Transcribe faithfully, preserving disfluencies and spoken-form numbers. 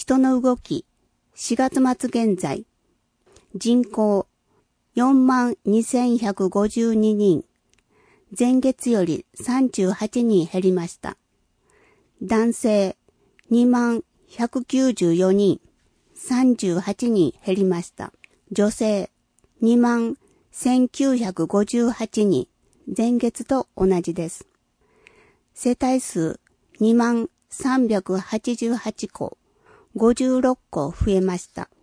人の動き、しがつ末現在、人口 よんまんにせんひゃくごじゅうににん、前月よりさんじゅうはちにん減りました。男性にまんひゃくきゅうじゅうよにん、さんじゅうはちにん減りました。女性にまんせんきゅうひゃくごじゅうはちにん、前月と同じです。世帯数にまんさんびゃくはちじゅうはちこ、ごじゅうろっこ増えました。